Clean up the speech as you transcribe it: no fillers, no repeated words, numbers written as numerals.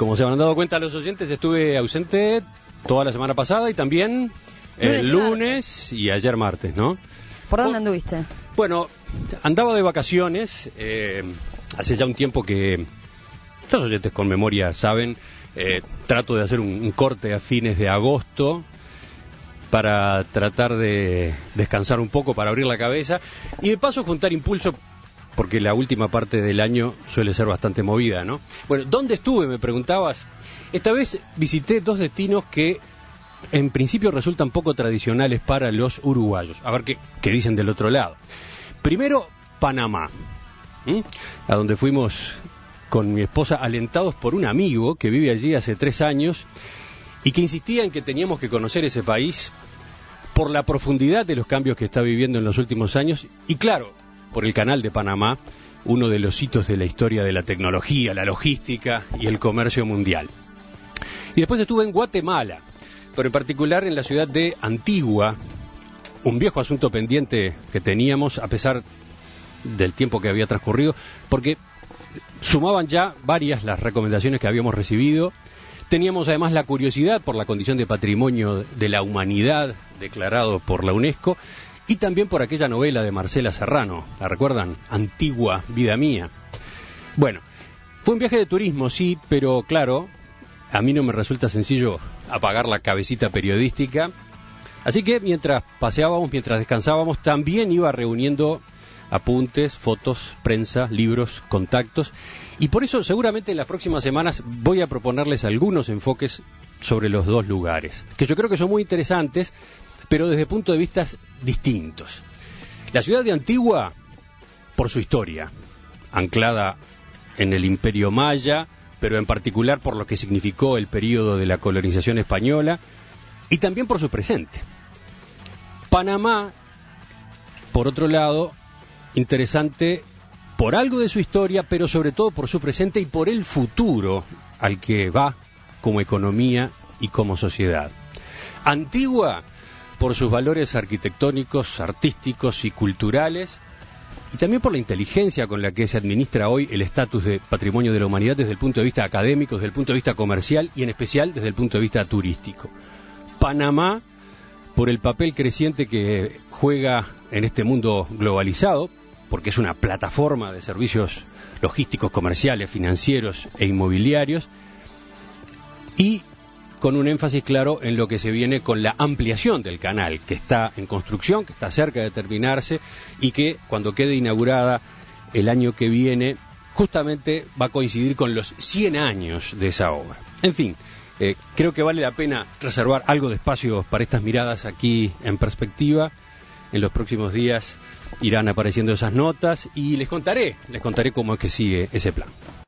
Como se habrán dado cuenta los oyentes, estuve ausente toda la semana pasada y también el lunes y ayer martes, ¿no? ¿Por dónde anduviste? Bueno, andaba de vacaciones, hace ya un tiempo que los oyentes con memoria saben, trato de hacer un corte a fines de agosto para tratar de descansar un poco, para abrir la cabeza y de paso juntar impulso, porque la última parte del año suele ser bastante movida, ¿no? Bueno, ¿dónde estuve? Me preguntabas. Esta vez visité dos destinos que en principio resultan poco tradicionales para los uruguayos. A ver qué dicen del otro lado. Primero, Panamá, a donde fuimos con mi esposa alentados por un amigo que vive allí hace 3 años y que insistía en que teníamos que conocer ese país por la profundidad de los cambios que está viviendo en los últimos años y, claro, por el Canal de Panamá, uno de los hitos de la historia de la tecnología, la logística y el comercio mundial. Y después estuve en Guatemala, pero en particular en la ciudad de Antigua, un viejo asunto pendiente que teníamos a pesar del tiempo que había transcurrido, porque sumaban ya varias las recomendaciones que habíamos recibido. Teníamos además la curiosidad por la condición de patrimonio de la humanidad declarado por la UNESCO y también por aquella novela de Marcela Serrano, ¿la recuerdan? Antigua, vida mía. Bueno, fue un viaje de turismo, sí, pero claro, a mí no me resulta sencillo apagar la cabecita periodística, así que mientras paseábamos, mientras descansábamos, también iba reuniendo apuntes, fotos, prensa, libros, contactos, y por eso seguramente en las próximas semanas voy a proponerles algunos enfoques sobre los dos lugares, que yo creo que son muy interesantes, pero desde puntos de vista distintos. La ciudad de Antigua, por su historia, anclada en el Imperio Maya, pero en particular por lo que significó el período de la colonización española, y también por su presente. Panamá, por otro lado, interesante por algo de su historia, pero sobre todo por su presente y por el futuro al que va como economía y como sociedad. Antigua, por sus valores arquitectónicos, artísticos y culturales, y también por la inteligencia con la que se administra hoy el estatus de patrimonio de la humanidad desde el punto de vista académico, desde el punto de vista comercial y en especial desde el punto de vista turístico. Panamá, por el papel creciente que juega en este mundo globalizado, porque es una plataforma de servicios logísticos, comerciales, financieros e inmobiliarios, y con un énfasis claro en lo que se viene con la ampliación del canal, que está en construcción, que está cerca de terminarse y que cuando quede inaugurada el año que viene, justamente va a coincidir con los 100 años de esa obra. En fin, creo que vale la pena reservar algo de espacio para estas miradas aquí en perspectiva. En los próximos días irán apareciendo esas notas y les contaré cómo es que sigue ese plan.